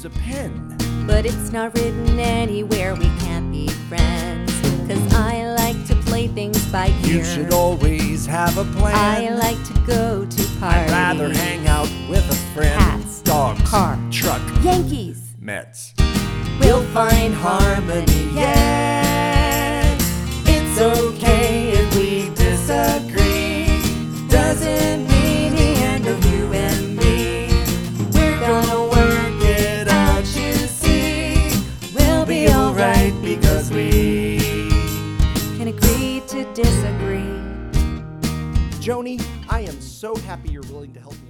use a pen. But it's not written anywhere we can't be friends. 'Cause I like to play things by ear. You should always have a plan. I like to go to parties. I'd rather hang out with a friend. Cats, dogs, car, truck, Yankees, Mets. we'll find harmony, yes. It's okay if we disagree. Doesn't mean the end of you and me. We're gonna work it out, you see. We'll be alright because we can agree to disagree. Joni, I am so happy you're willing to help me.